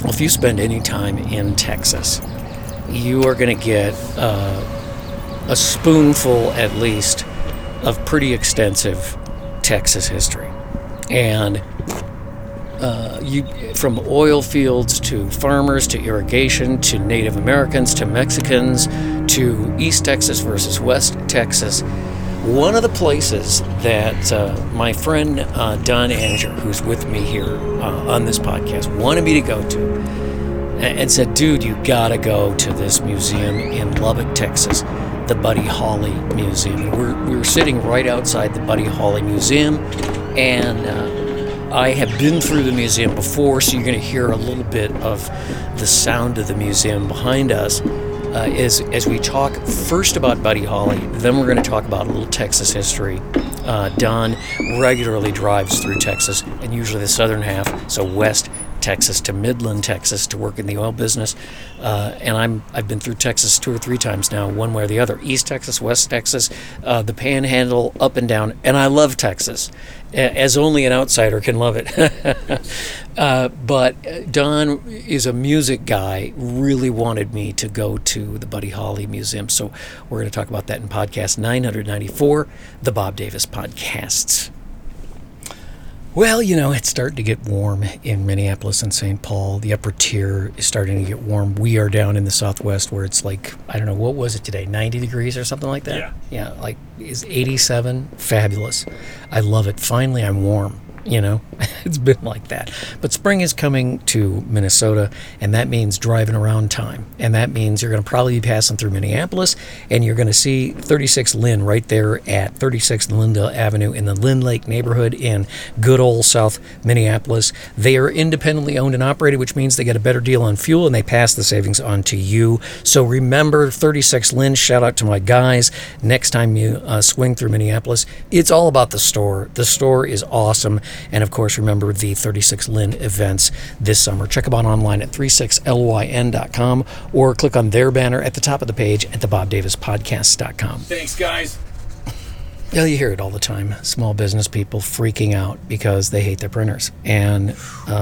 if you spend any time in Texas, you are going to get a spoonful at least of pretty extensive Texas history. And from oil fields to farmers to irrigation to Native Americans to Mexicans to East Texas versus West Texas. One of the places that my friend Don Anger, who's with me here on this podcast, wanted me to go to and said, dude, you gotta go to this museum in Lubbock, Texas, the Buddy Holly Museum. And we're sitting right outside the Buddy Holly Museum, and I have been through the museum before, so you're going to hear a little bit of the sound of the museum behind us as we talk first about Buddy Holly, then we're going to talk about a little Texas history. Don regularly drives through Texas, and usually the southern half, so West Texas to Midland, Texas, to work in the oil business. And I've been through Texas 2 or 3 times now, one way or the other. East Texas, West Texas, the Panhandle, up and down. And I love Texas, as only an outsider can love it. But Don is a music guy, really wanted me to go to the Buddy Holly Museum. So we're going to talk about that in podcast 994, the Bob Davis Podcasts. Well, it's starting to get warm in Minneapolis and St. Paul. The upper tier is starting to get warm. We are down in the Southwest where it's like, I don't know, what was it today, 90 degrees or something like that? Yeah, like is 87. Fabulous. I love it. Finally, I'm warm. It's been like that. But spring is coming to Minnesota, and that means driving around time. And that means you're going to probably be passing through Minneapolis, and you're going to see 36 Lynn right there at 36 Lindale Avenue in the Lynn Lake neighborhood in good old South Minneapolis. They are independently owned and operated, which means they get a better deal on fuel, and they pass the savings on to you. So remember 36 Lynn. Shout out to my guys. Next time you swing through Minneapolis, it's all about the store. The store is awesome. And of course, remember the 36 Lynn events this summer. Check them out online at 36lyn.com or click on their banner at the top of the page at thebobdavispodcast.com. Thanks, guys. Yeah, you hear it all the time. Small business people freaking out because they hate their printers. And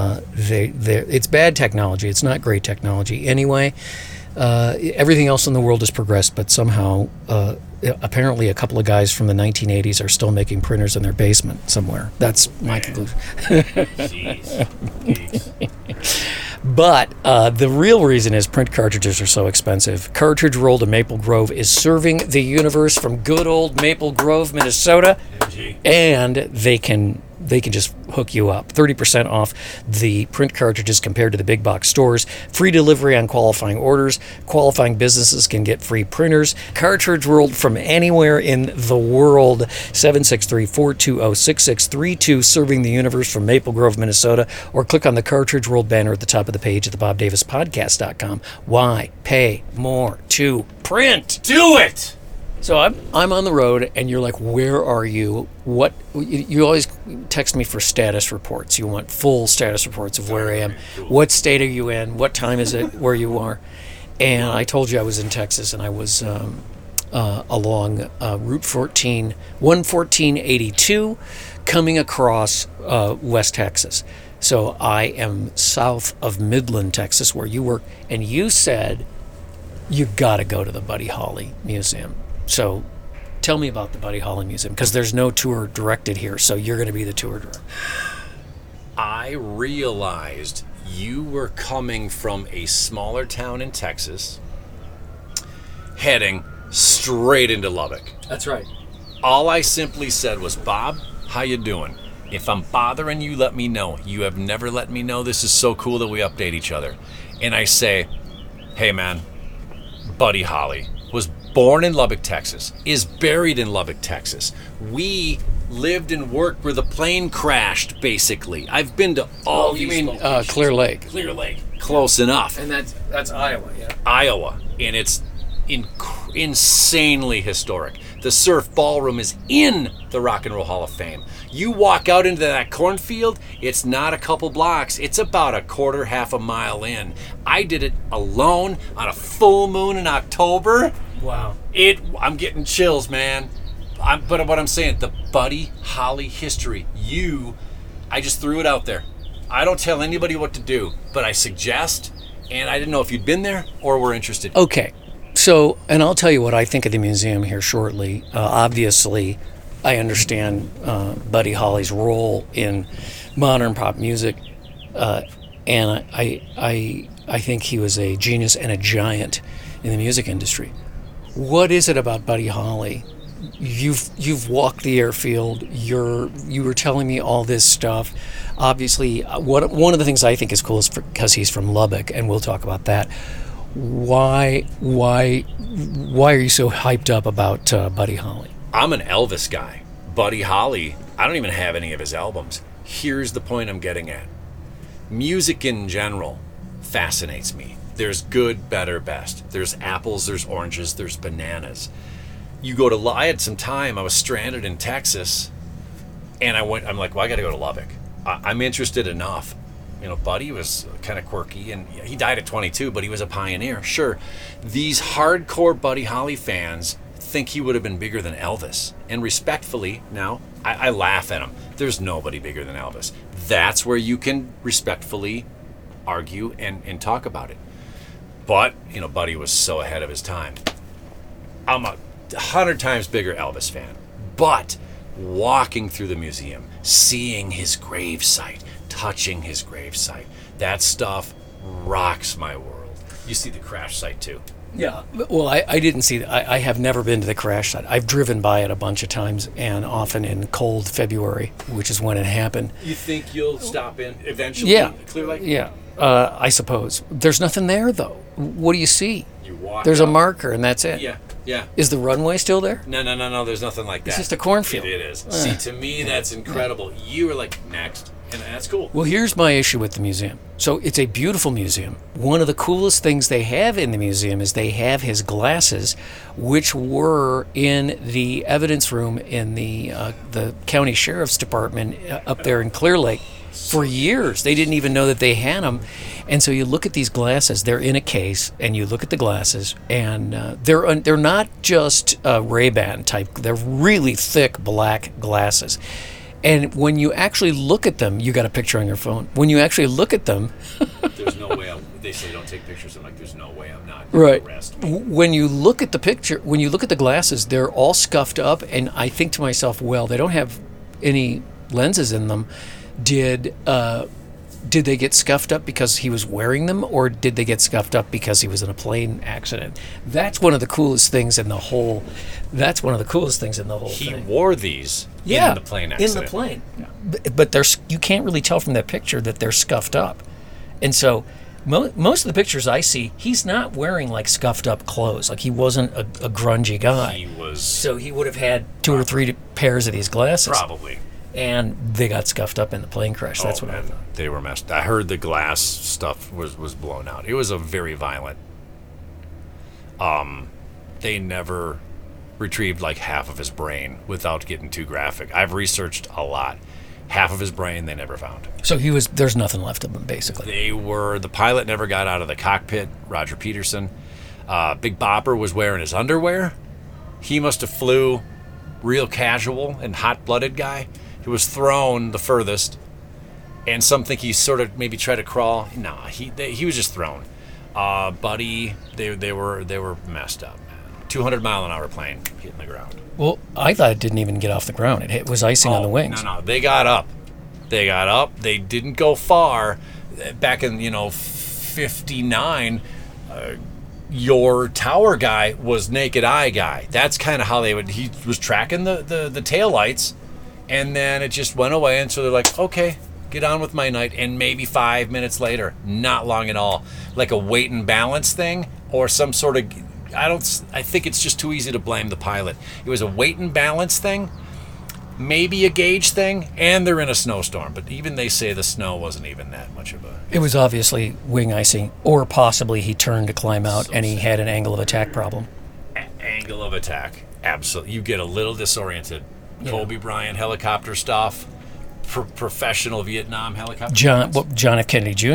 it's bad technology. It's not great technology. Anyway, everything else in the world has progressed, but somehow apparently a couple of guys from the 1980s are still making printers in their basement somewhere. That's my conclusion. Jeez. But the real reason is print cartridges are so expensive. Cartridge World of Maple Grove is serving the universe from good old Maple Grove, Minnesota, and they can just hook you up. 30% off the print cartridges compared to the big box stores. Free delivery on qualifying orders. Qualifying businesses can get free printers. Cartridge World from anywhere in the world. 763-420-6632, serving the universe from Maple Grove, Minnesota. Or click on the Cartridge World banner at the top of the page at thebobdavispodcast.com. Why pay more to print? Do it! So I'm on the road, and you're like, where are you? What you always text me for status reports. You want full status reports of where I am. What state are you in? What time is it where you are? And I told you I was in Texas, and I was along Route 11482, coming across West Texas. So I am south of Midland, Texas, where you work, and you said you got to go to the Buddy Holly Museum. So tell me about the Buddy Holly Museum, because there's no tour directed here, so you're going to be the tour director. I realized you were coming from a smaller town in Texas, heading straight into Lubbock. That's right. All I simply said was, Bob, how you doing? If I'm bothering you, let me know. You have never let me know. This is so cool that we update each other. And I say, hey man, Buddy Holly was born in Lubbock, Texas, is buried in Lubbock, Texas. We lived and worked where the plane crashed, basically. I've been to all these locations. Clear Lake. Clear Lake. Close enough. And that's Iowa, yeah. Iowa. And it's insanely historic. The Surf Ballroom is in the Rock and Roll Hall of Fame. You walk out into that cornfield, it's not a couple blocks. It's about a quarter, half a mile in. I did it alone on a full moon in October. Wow. I'm getting chills, man. But what I'm saying, the Buddy Holly history, I just threw it out there. I don't tell anybody what to do, but I suggest, and I didn't know if you'd been there or were interested. Okay. So, and I'll tell you what I think of the museum here shortly. Obviously, I understand Buddy Holly's role in modern pop music, and I think he was a genius and a giant in the music industry. What is it about Buddy Holly? You've walked the airfield. You were telling me all this stuff. Obviously, one of the things I think is cool is because he's from Lubbock, and we'll talk about that. Why are you so hyped up about Buddy Holly? I'm an Elvis guy. Buddy Holly, I don't even have any of his albums. Here's the point I'm getting at. Music in general fascinates me. There's good, better, best. There's apples, there's oranges, there's bananas. I had some time, I was stranded in Texas, and I'm like, well, I got to go to Lubbock. I'm interested enough. Buddy was kind of quirky, and he died at 22, but he was a pioneer. Sure, these hardcore Buddy Holly fans think he would have been bigger than Elvis. And respectfully, now, I laugh at him. There's nobody bigger than Elvis. That's where you can respectfully argue and talk about it. But, Buddy was so ahead of his time. I'm a 100 times bigger Elvis fan. But walking through the museum, seeing his gravesite, touching his gravesite, that stuff rocks my world. You see the crash site too. Yeah. Well, I didn't see that. I have never been to the crash site. I've driven by it a bunch of times, and often in cold February, which is when it happened. You think you'll stop in eventually? Yeah. Clear Lake? Yeah. I suppose. There's nothing there, though. What do you see? You walk There's up. a marker, and that's it. Yeah. Yeah. Is the runway still there? No. There's nothing like that. It's just a cornfield. It is. See, to me, that's incredible. You were like, next. And that's cool. Well, here's my issue with the museum. So it's a beautiful museum. One of the coolest things they have in the museum is they have his glasses, which were in the evidence room in the county sheriff's department up there in Clear Lake for years. They didn't even know that they had them. And so you look at these glasses, they're in a case, and you look at the glasses, and they're not just Ray-Ban type. They're really thick black glasses. And when you actually look at them, you got a picture on your phone. When you actually look at them, there's no way. They say don't take pictures. I'm like, there's no way I'm not. Right. Arrest. When you look at the picture, when you look at the glasses, they're all scuffed up, and I think to myself, well, they don't have any lenses in them. Did they get scuffed up because he was wearing them, or did they get scuffed up because he was in a plane accident? That's one of the coolest things in the whole. That's one of the coolest things in the whole He thing. wore these in the plane accident. In the plane. Yeah. But you can't really tell from that picture that they're scuffed up. And so most of the pictures I see, he's not wearing like scuffed up clothes. Like he wasn't a grungy guy. He was. So he would have had 2 or 3 pairs of these glasses. Probably. And they got scuffed up in the plane crash. That's what I thought. They were messed. I heard the glass stuff was blown out. It was a very violent. They never retrieved like half of his brain without getting too graphic. I've researched a lot. Half of his brain they never found. So there's nothing left of him, basically. The pilot never got out of the cockpit, Roger Peterson. Big Bopper was wearing his underwear. He must have flew real casual and hot-blooded guy. He was thrown the furthest, and some think he sort of maybe tried to crawl. Nah, he was just thrown. Buddy, they were messed up. 200-mile-an-hour plane hitting the ground. Well, I thought it didn't even get off the ground. It was icing on the wings. No, they got up. They didn't go far. Back in 59, your tower guy was naked eye guy. That's kind of how he was tracking the taillights, and then it just went away, and so they're like, okay, get on with my night. And maybe 5 minutes later, not long at all, like a weight and balance thing or some sort of, I think it's just too easy to blame the pilot. It was a weight and balance thing, maybe a gauge thing, and they're in a snowstorm. But even they say the snow wasn't even that much of a... It was obviously wing icing, or possibly he turned to climb out and he had an angle of attack problem. Angle of attack, absolutely. You get a little disoriented. Yeah. Kobe Bryant helicopter stuff, professional Vietnam helicopter. John F. Kennedy Jr.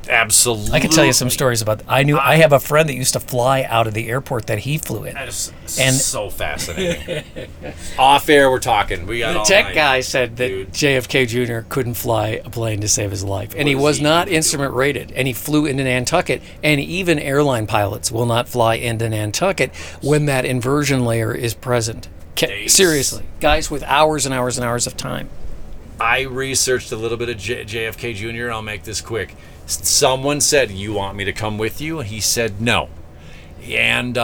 Absolutely. I can tell you some stories about. I have a friend that used to fly out of the airport that he flew in. That is And- so fascinating. Off air, we're talking. We got The all tech night. guy said that Dude. JFK Jr. couldn't fly a plane to save his life, and he does was he not do? instrument rated, and he flew into Nantucket, and even airline pilots will not fly into Nantucket when that inversion layer is present. Seriously, guys with hours and hours and hours of time. I researched a little bit of JFK Jr. I'll make this quick. Someone said, "You want me to come with you?" He said, "No." And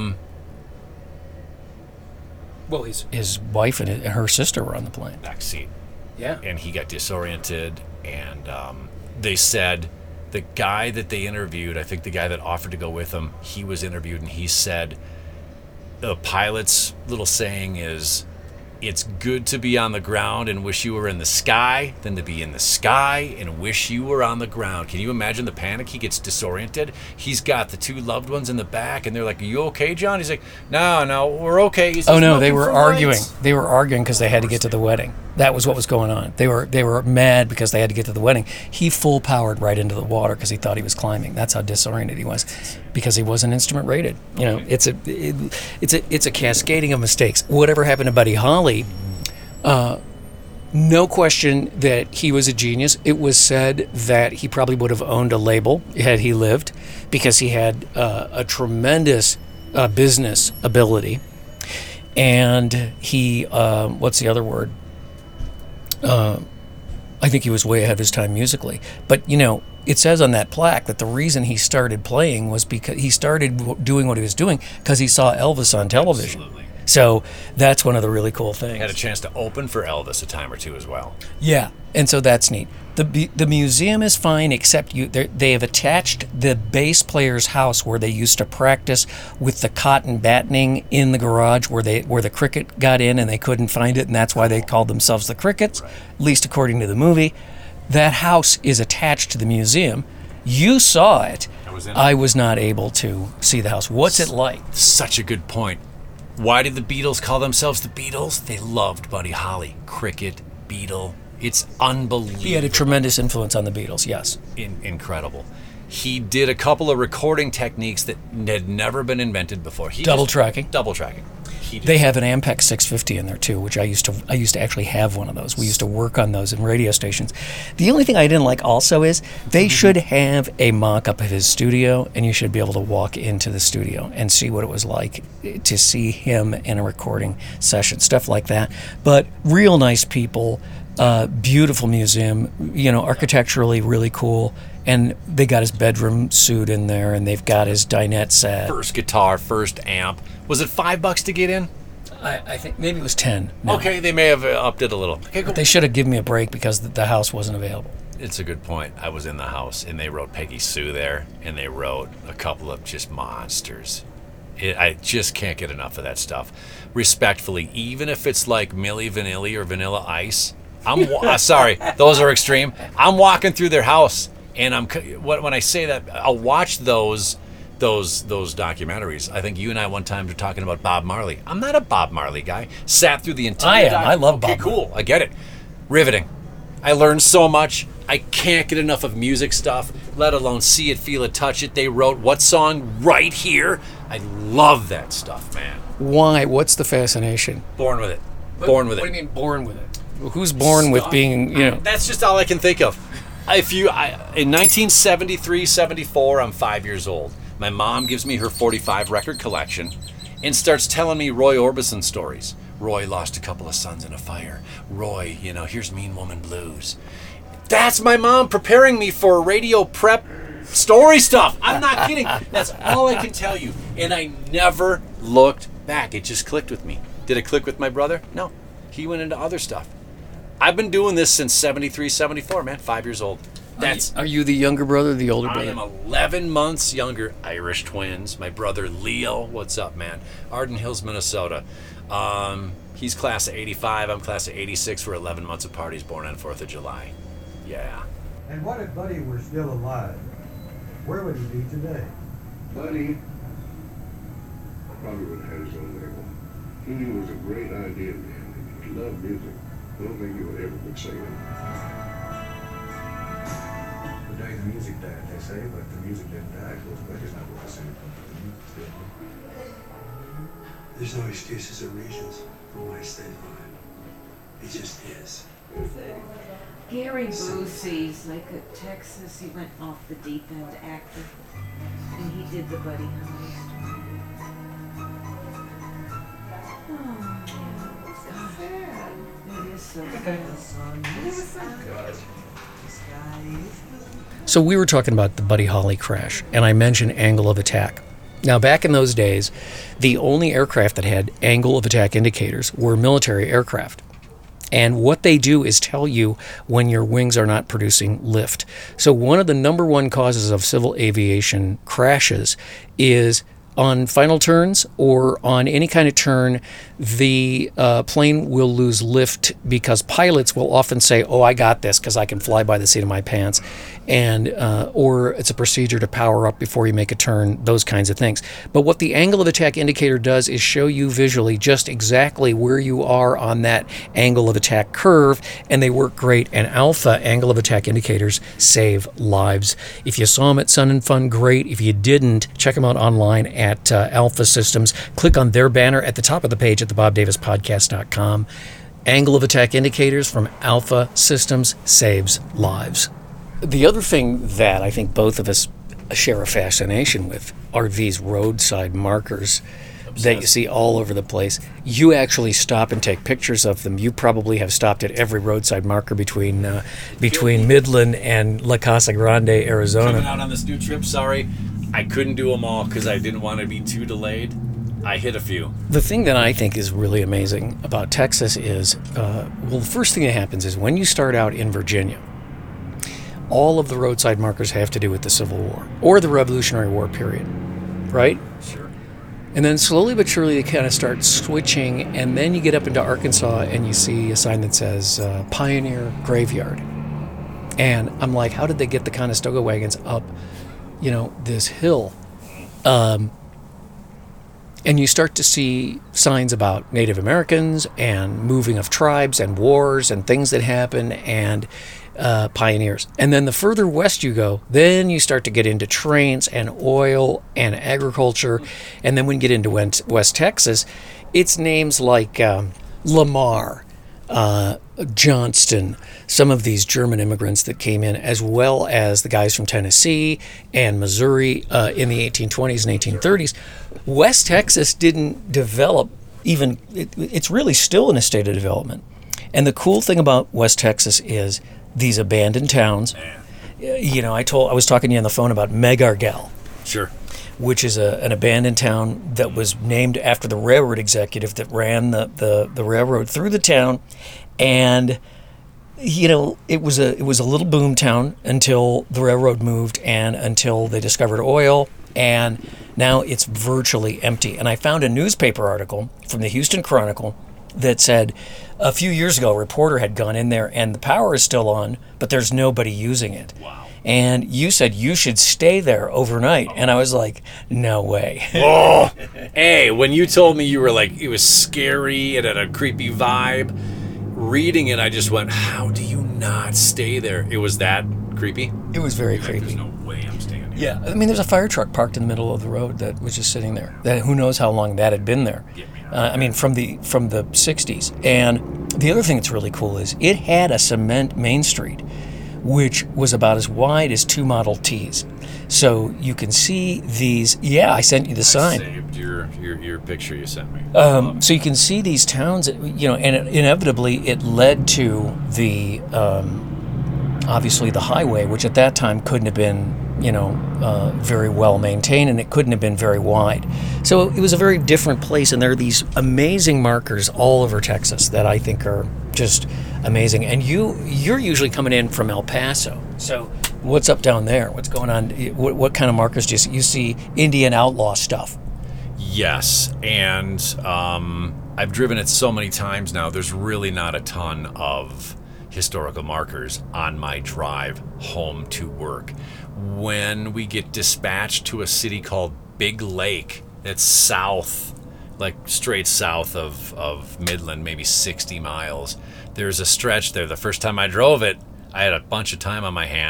Well, his wife and her sister were on the plane. back seat, Yeah. and he got disoriented. And they said the guy that they interviewed, I think the guy that offered to go with him, he was interviewed, and he said the pilot's little saying is, "It's good to be on the ground and wish you were in the sky than to be in the sky and wish you were on the ground." Can you imagine the panic? He gets disoriented. He's got the two loved ones in the back, and they're like, "Are you okay, John?" He's like, No, we're okay." He says, Oh no, they "Looking were for arguing. lights." They were arguing because they had to get to the wedding. That was what was going on. They were mad because they had to get to the wedding. He full powered right into the water because he thought he was climbing. That's how disoriented he was, because he wasn't instrument rated. You know, it's a cascading of mistakes. Whatever happened to Buddy Holly? No question that he was a genius. It was said that he probably would have owned a label had he lived, because he had a tremendous business ability. And he, what's the other word? I think he was way ahead of his time musically. But, you know, it says on that plaque that the reason he started playing was because he started doing what he was doing because he saw Elvis on television. Absolutely. So that's one of the really cool things. Had a chance to open for Elvis a time or two as well. Yeah, and so that's neat. The museum is fine, except they have attached the bass player's house where they used to practice with the cotton battening in the garage where the cricket got in and they couldn't find it, and that's why they called themselves the Crickets, at least according to the movie. That house is attached to the museum. You saw it. I was not able to see the house. What's it like? Such a good point. Why did the Beatles call themselves the Beatles? They loved Buddy Holly. Cricket, Beatle. It's unbelievable. He had a tremendous influence on the Beatles, yes. Incredible. He did a couple of recording techniques that had never been invented before. Double tracking. Double tracking. They have an Ampex 650 in there too, which I used to actually have one of those. We used to work on those in radio stations. The only thing I didn't like also is they should have a mock-up of his studio, and you should be able to walk into the studio and see what it was like to see him in a recording session, stuff like that. But real nice people, beautiful museum, you know, architecturally really cool. And they got his bedroom suite in there, and they've got his dinette set. First guitar, first amp. Was it $5 to get in? I think maybe it was 10. No. Okay, they may have upped it a little. Okay, go. But they should have given me a break because the house wasn't available. It's a good point. I was in the house, and they wrote Peggy Sue there, and they wrote a couple of just monsters. I just can't get enough of that stuff. Respectfully, even if it's like Milli Vanilli or Vanilla Ice, sorry, those are extreme. I'm walking through their house, and when I say that, I'll watch those documentaries. I think you and I one time were talking about Bob Marley. I'm not a Bob Marley guy. Sat through the entire. I love Bob. Okay, cool. I get it. Riveting. I learned so much. I can't get enough of music stuff, let alone see it, feel it, touch it. They wrote what song right here. I love that stuff, man. Why? What's the fascination? Born with it. Born with it. What do you mean born with it? Who's born with being, you know? That's just all I can think of. In 1973, 74, I'm 5 years old. My mom gives me her 45 record collection and starts telling me Roy Orbison stories. Roy lost a couple of sons in a fire. Roy, you know, here's Mean Woman Blues. That's my mom preparing me for radio prep story stuff. I'm not kidding. That's all I can tell you. And I never looked back. It just clicked with me. Did it click with my brother? No. He went into other stuff. I've been doing this since 73, 74, man. 5 years old. Are you the younger brother or the older I brother? am 11 months younger. Irish twins. My brother Leo. What's up, man? Arden Hills, Minnesota. He's class of 85. I'm class of 86. We're 11 months apart. He's born on 4th of July. Yeah. And what if Buddy were still alive? Where would he be today? Buddy probably would have had his own label. He knew it was a great idea, man. He loved music. I don't think he would ever quit singing. But made the music die, they say, but the music didn't die because the record's not worth the same. There's no excuses or reasons for why it stayed alive. It just is. Gary Busey's like a Texas, he went off the deep end actor. And he did the Buddy Holly story. Oh, God. It is so good. So we were talking about the Buddy Holly crash, and I mentioned angle of attack. Now, back in those days, the only aircraft that had angle of attack indicators were military aircraft. And what they do is tell you when your wings are not producing lift. So one of the number one causes of civil aviation crashes is on final turns or on any kind of turn, the plane will lose lift because pilots will often say, oh, I got this because I can fly by the seat of my pants. And or it's a procedure to power up before you make a turn, those kinds of things. But what the angle of attack indicator does is show you visually just exactly where you are on that angle of attack curve, and they work great. And alpha angle of attack indicators save lives. If you saw them at Sun and Fun, great. If you didn't, check them out online at Alpha Systems. Click on their banner at the top of the page at thebobdavispodcast.com. Angle of attack indicators from Alpha Systems saves lives. The other thing that I think both of us share a fascination with are these roadside markers that you see all over the place. You actually stop and take pictures of them. You probably have stopped at every roadside marker between Midland and La Casa Grande, Arizona. Coming out on this new trip, sorry, I couldn't do them all because I didn't want to be too delayed. I hit a few. The thing that I think is really amazing about Texas is, well, the first thing that happens is when you start out in Virginia, all of the roadside markers have to do with the Civil War or the Revolutionary War period, right? Sure. And then slowly but surely they kind of start switching, and then you get up into Arkansas and you see a sign that says Pioneer Graveyard. And I'm like, how did they get the Conestoga wagons up, this hill? And you start to see signs about Native Americans and moving of tribes and wars and things that happen and pioneers. And then the further west you go, then you start to get into trains and oil and agriculture. And then when you get into West Texas, it's names like Lamar, Johnston, some of these German immigrants that came in, as well as the guys from Tennessee and Missouri in the 1820s and 1830s. West Texas didn't develop even, it's really still in a state of development. And the cool thing about West Texas is these abandoned towns. I was talking to you on the phone about Megargel. Sure. Which is an abandoned town that was named after the railroad executive that ran the railroad through the town. And it was a little boom town until the railroad moved and until they discovered oil, and now it's virtually empty. And I found a newspaper article from the Houston Chronicle that said a few years ago a reporter had gone in there and the power is still on, but there's nobody using it. Wow. And you said you should stay there overnight. And I was like, no way. Oh, hey, when you told me you were like, it was scary, it had a creepy vibe, reading it, I just went, how do you not stay there? It was that creepy? It was very Like, creepy. there's no way I'm staying here. Yeah, I mean, there's a fire truck parked in the middle of the road that was just sitting there. That who knows how long that had been there. From the 60s. And the other thing that's really cool is it had a cement main street, which was about as wide as 2 Model Ts. So you can see these. Yeah, I sent you the sign. I saved your picture you sent me. So you can see these towns, and inevitably it led to the obviously the highway, which at that time couldn't have been very well maintained, and it couldn't have been very wide. So it was a very different place, and there are these amazing markers all over Texas that I think are just amazing. And you're usually coming in from El Paso. So what's up down there? What's going on? What kind of markers do you see? You see Indian outlaw stuff. Yes, and I've driven it so many times now, there's really not a ton of historical markers on my drive home to work. When we get dispatched to a city called Big Lake, that's south, like straight south of Midland, maybe 60 miles, there's a stretch there. The first time I drove it, I had a bunch of time on my hands,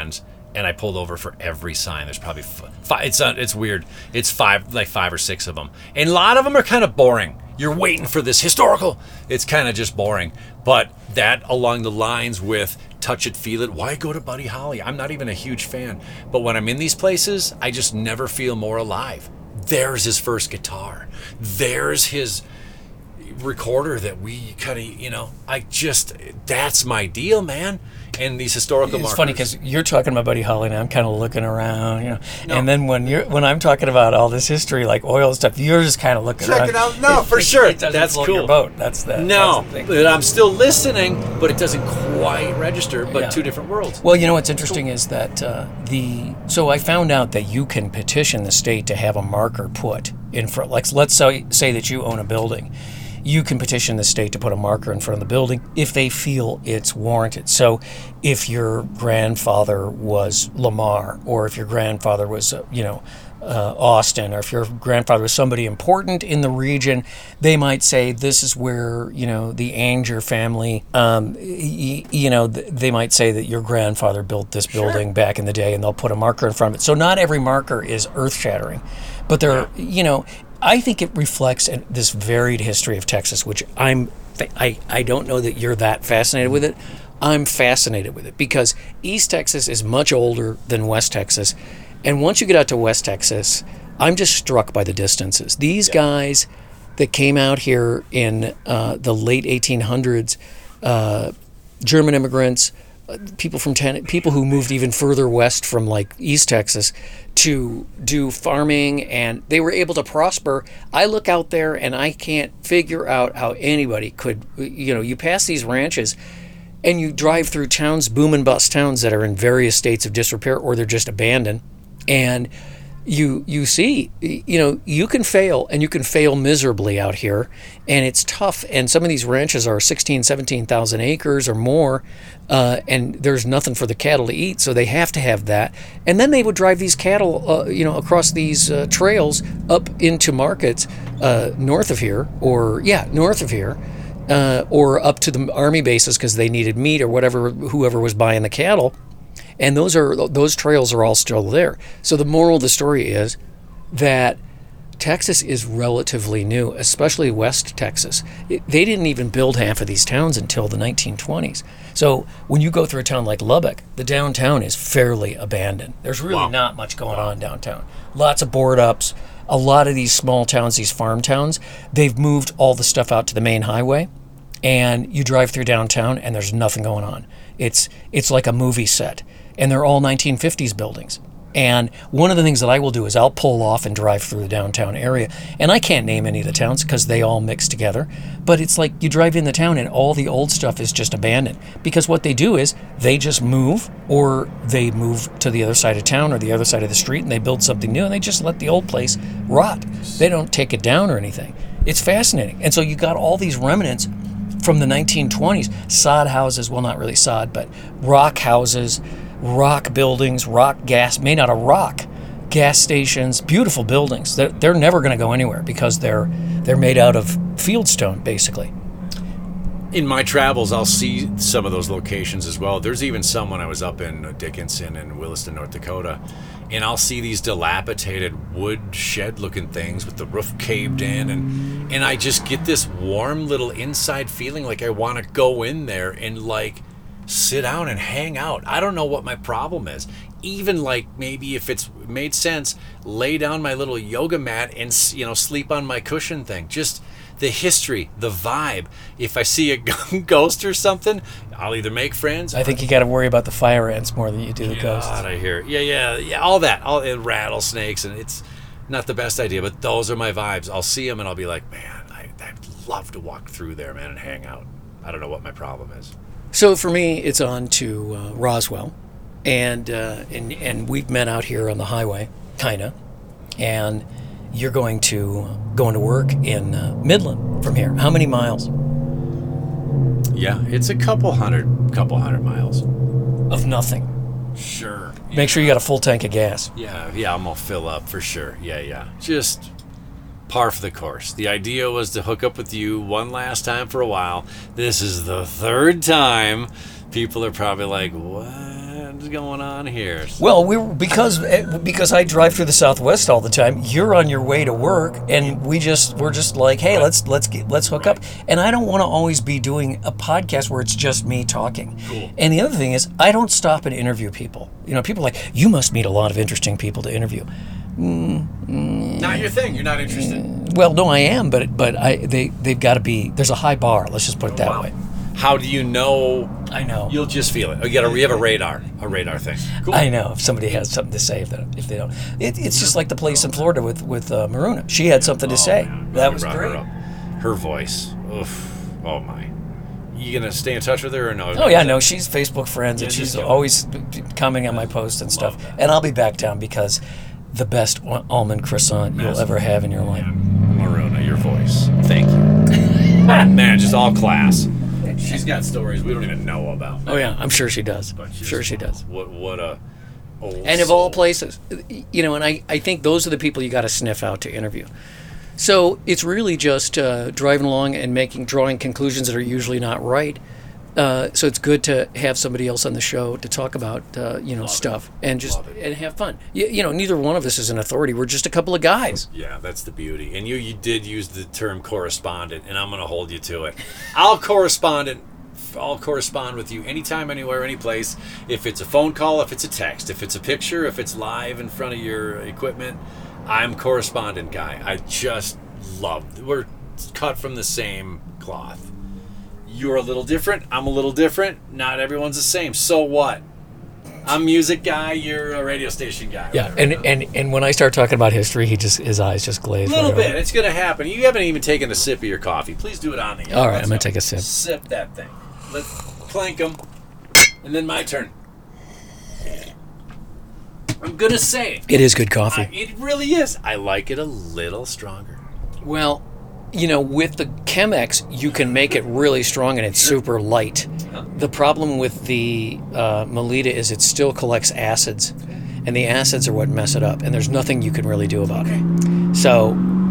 And I pulled over for every sign. There's probably five. It's weird. It's five or six of them. And a lot of them are kind of boring. You're waiting for this historical. It's kind of just boring. But that along the lines with touch it, feel it. Why go to Buddy Holly? I'm not even a huge fan. But when I'm in these places, I just never feel more alive. There's his first guitar. There's his recorder that we kind of, that's my deal, man. And these historical markers. It's funny because you're talking about Buddy Holly, and I'm kind of looking around, And then when I'm talking about all this history, like oil stuff, you're just kind of looking around. Check it out. No, for sure. It that's float cool. Your boat. That's the thing. But I'm still listening, but it doesn't quite register. But two different worlds. Well, what's interesting is that so I found out that you can petition the state to have a marker put in front. Like, let's say that you own a building. You can petition the state to put a marker in front of the building if they feel it's warranted. So if your grandfather was Lamar, or if your grandfather was, Austin, or if your grandfather was somebody important in the region, they might say this is where, the Anger family, they might say that your grandfather built this building back in the day, and they'll put a marker in front of it. So not every marker is earth-shattering, but they're, I think it reflects this varied history of Texas, which I don't know that you're that fascinated with it. I'm fascinated with it because East Texas is much older than West Texas. And once you get out to West Texas, I'm just struck by the distances. These guys that came out here in the late 1800s, German immigrants, people who moved even further west from like East Texas to do farming, and they were able to prosper. I look out there and I can't figure out how anybody could, you pass these ranches and you drive through towns, boom and bust towns that are in various states of disrepair or they're just abandoned. And you see, you can fail, and you can fail miserably out here, and it's tough. And some of these ranches are 16, 17,000 acres or more, and there's nothing for the cattle to eat, so they have to have that. And then they would drive these cattle, across these trails up into markets north of here, or up to the army bases because they needed meat or whatever, whoever was buying the cattle. And those trails are all still there. So the moral of the story is that Texas is relatively new, especially West Texas. They didn't even build half of these towns until the 1920s. So when you go through a town like Lubbock, the downtown is fairly abandoned. There's really not much going on downtown. Lots of board ups. A lot of these small towns, these farm towns, they've moved all the stuff out to the main highway. And you drive through downtown and there's nothing going on. It's like a movie set. And they're all 1950s buildings. And one of the things that I will do is I'll pull off and drive through the downtown area. And I can't name any of the towns because they all mix together. But it's like you drive in the town and all the old stuff is just abandoned. Because what they do is they just move, or they move to the other side of town or the other side of the street and they build something new and they just let the old place rot. They don't take it down or anything. It's fascinating. And so you got all these remnants from the 1920s. Sod houses, well, not really sod, but rock houses, rock buildings, rock gas, made out of rock, gas stations, beautiful buildings. They're never going to go anywhere because they're made out of fieldstone, basically. In my travels, I'll see some of those locations as well. There's even some when I was up in Dickinson and Williston, North Dakota, and I'll see these dilapidated wood shed-looking things with the roof caved in, and I just get this warm little inside feeling like I want to go in there and like sit down and hang out. I don't know what my problem is. Even like maybe if it's made sense, lay down my little yoga mat and sleep on my cushion thing. Just the history, the vibe. If I see a ghost or something, I'll either make friends. I think you got to worry about the fire ants more than you do the ghosts. God, I hear. Yeah. All that, and rattlesnakes, and it's not the best idea, but those are my vibes. I'll see them and I'll be like, man, I'd love to walk through there, man, and hang out. I don't know what my problem is. So for me, it's on to Roswell, and we've met out here on the highway, kinda, and you're going to work in Midland from here. How many miles? Yeah, it's a couple hundred miles of nothing. Sure. Make sure you got a full tank of gas. Yeah, I'm gonna fill up for sure. Yeah. Just par for the course. The idea was to hook up with you one last time for a while. This is the third time. People are probably like, what? What's going on here? Well, because I drive through the Southwest all the time. You're on your way to work, and we're just like, hey, let's hook up. And I don't want to always be doing a podcast where it's just me talking. Cool. And the other thing is, I don't stop and interview people. People are like, you must meet a lot of interesting people to interview. Not your thing. You're not interested. Well, no, I am, but they've got to be. There's a high bar. Let's just put it that way. How do you know? I know. You'll just feel it. You have a radar thing. Cool. I know if somebody has something to say. If they don't, it's just like the place in Florida with Maruna. She had something to say. Man. That was Brought great. Her voice. Oof. Oh my. You gonna stay in touch with her or no? Oh yeah, no, she's Facebook friends and Yeah, she's just go. always commenting on my posts and stuff. that. And I'll be back down because the best almond croissant you'll ever have in your life. Maruna, your voice. Thank you. Man, just all class. She's got stories we don't even know about. Oh yeah, I'm sure she does. But she's- Sure she does. What a old And of all soul. places, and I think those are the people you got to sniff out to interview. So it's really just driving along and drawing conclusions that are usually not right. So it's good to have somebody else on the show to talk about stuff and just and have fun. Neither one of us is an authority. We're just a couple of guys. Yeah, that's the beauty. And you did use the term correspondent, and I'm going to hold you to it. I'll correspond with you anytime, anywhere, any place. If it's a phone call, if it's a text, if it's a picture, if it's live in front of your equipment, I'm correspondent guy. I just love. We're cut from the same cloth. You're a little different. I'm a little different. Not everyone's the same. So what? I'm music guy. You're a radio station guy. Yeah, whatever. and when I start talking about history, his eyes just glaze. A little whatever. bit. It's going to happen. You haven't even taken a sip of your coffee. Please do it on the air. All right, Let's I'm gonna go. take a sip. Sip that thing. Let's clank them. And then my turn. I'm going to say It is good coffee. it really is. I like it a little stronger. Well, with the Chemex, you can make it really strong and it's super light. The problem with the Melita is it still collects acids, and the acids are what mess it up, and there's nothing you can really do about it. So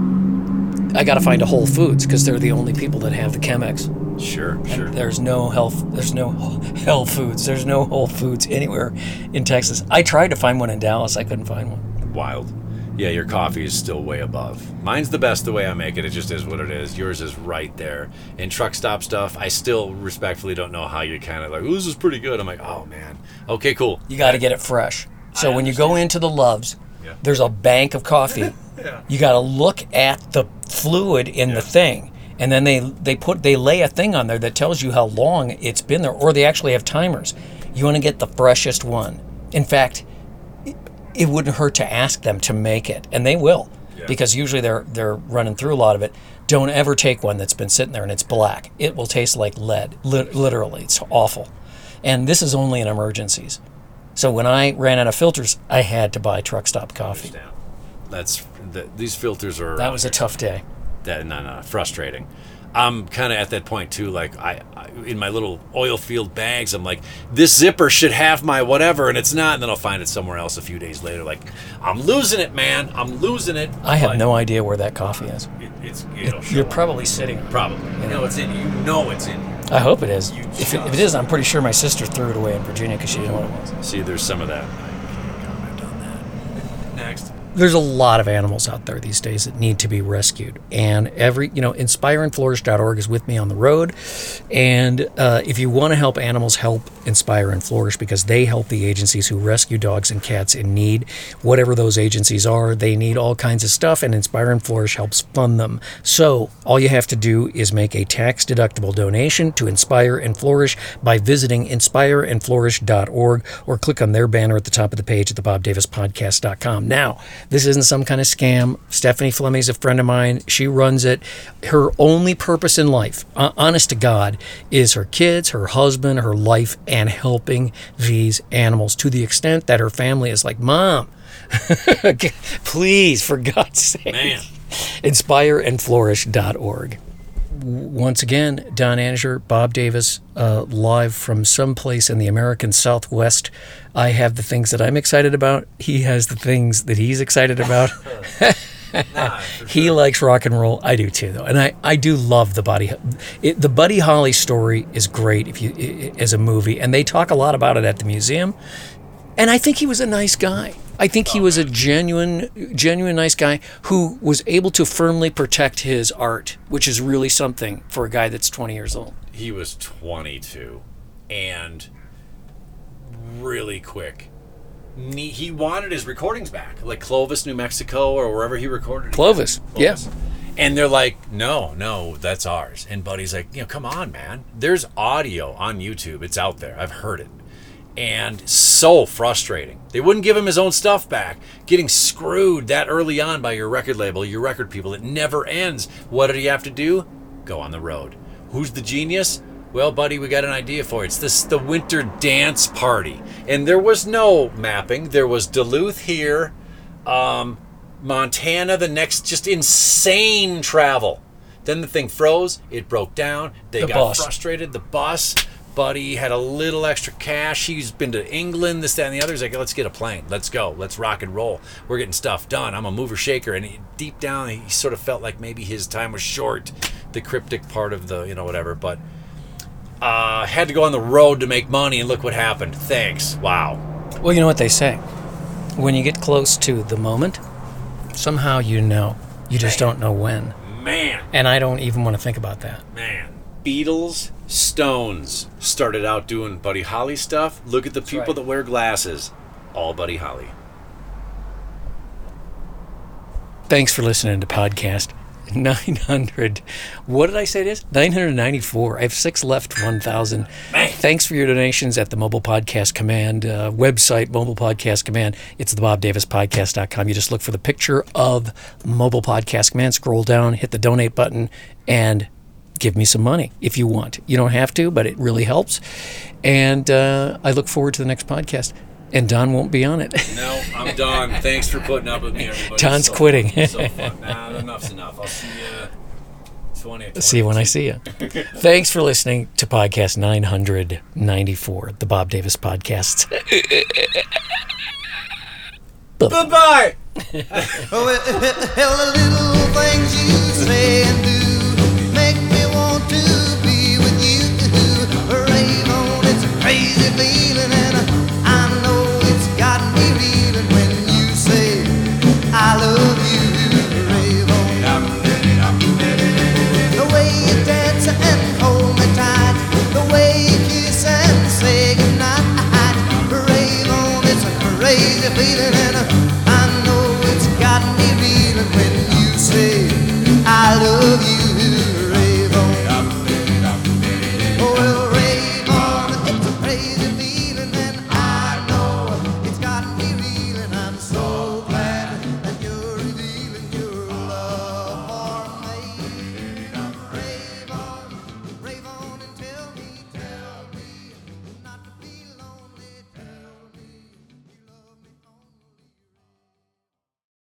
I got to find a Whole Foods because they're the only people that have the Chemex. Sure. There's no Health Foods. There's no Whole Foods anywhere in Texas. I tried to find one in Dallas. I couldn't find one. Wild. Yeah, your coffee is still way above. Mine's the best the way I make it. It just is what it is. Yours is right there. And truck stop stuff, I still respectfully don't know how you kind of like, ooh, this is pretty good. I'm like, oh, man. Okay, cool. You got to get it fresh. So when you go into the Loves, Yeah. there's a bank of coffee. Yeah. You got to look at the fluid in the thing, and then they lay a thing on there that tells you how long it's been there, or they actually have timers. You want to get the freshest one. In fact, it wouldn't hurt to ask them to make it, and they will, because usually they're running through a lot of it. Don't ever take one that's been sitting there and it's black. It will taste like lead. Literally, it's awful. And this is only in emergencies. So when I ran out of filters, I had to buy truck stop coffee. These filters are. That was a tough day. Frustrating. I'm kind of at that point too. Like I in my little oil field bags, I'm like, this zipper should have my whatever, and it's not. And then I'll find it somewhere else a few days later. Like, I'm losing it, man. I'm losing it. I have But no idea where that coffee is. It'll show You're up. probably sitting. Probably. You know it's in you. You know it's in you. I hope it is. You If it is, I'm pretty sure my sister threw it away in Virginia because she didn't know what it was. See, there's some of that. I can't comment on that. Next. There's a lot of animals out there these days that need to be rescued. And InspireandFlourish.org is with me on the road. And if you want to help animals help Inspire and Flourish, because they help the agencies who rescue dogs and cats in need, whatever those agencies are, they need all kinds of stuff, and Inspire and Flourish helps fund them. So all you have to do is make a tax-deductible donation to Inspire and Flourish by visiting inspireandflourish.org or click on their banner at the top of the page at thebobdavispodcast.com. Now, this isn't some kind of scam. Stephanie Fleming's a friend of mine. She runs it. Her only purpose in life, honest to God, is her kids, her husband, her life, and helping these animals, to the extent that her family is like, Mom, please, for God's sake. Man. InspireandFlourish.org. Once again, Don Angier, Bob Davis, live from someplace in the American Southwest. I have the things that I'm excited about. He has the things that he's excited about. He likes rock and roll. I do too, though, and I do love the the Buddy Holly story is great as a movie, and they talk a lot about it at the museum. And I think he was a nice guy. I think he was a genuine nice guy who was able to firmly protect his art, which is really something for a guy that's 20 years old. He was 22 and really quick. He wanted his recordings back, like Clovis, New Mexico, or wherever he recorded. Clovis. Yeah. And they're like, no, that's ours. And Buddy's like, come on, man. There's audio on YouTube. It's out there. I've heard it. And so frustrating. They wouldn't give him his own stuff back. Getting screwed that early on by your record label, your record people. It never ends. What did he have to do? Go on the road. Who's the genius? Well, buddy, we got an idea for you. It's the Winter Dance Party. And there was no mapping. There was Duluth here, Montana the next, just insane travel. Then the thing froze. It broke down. They got frustrated. The bus. Buddy had a little extra cash. He's been to England, this, that, and the other. He's like, let's get a plane. Let's go. Let's rock and roll. We're getting stuff done. I'm a mover shaker. And deep down, he sort of felt like maybe his time was short. The cryptic part of the, whatever. But had to go on the road to make money, and look what happened. Thanks. Wow. Well, you know what they say. When you get close to the moment, somehow you know. You just don't know when. Man. And I don't even want to think about that. Man. Beatles, Stones started out doing Buddy Holly stuff. Look at the people that wear glasses. All Buddy Holly. Thanks for listening to podcast 900. What did I say it is? 994. I have 6 left, 1,000. Thanks for your donations at the Mobile Podcast Command website, Mobile Podcast Command. It's the BobDavisPodcast.com. You just look for the picture of Mobile Podcast Command, scroll down, hit the donate button, and give me some money if you want. You don't have to, but it really helps. And I look forward to the next podcast. And Don won't be on it. No, I'm done. Thanks for putting up with me, everybody. Don's quitting. So fun. Nah, enough's enough. I'll see you See you when I see you. Thanks for listening to podcast 994, the Bob Davis Podcasts. Bye-bye. Well, the little things you say and do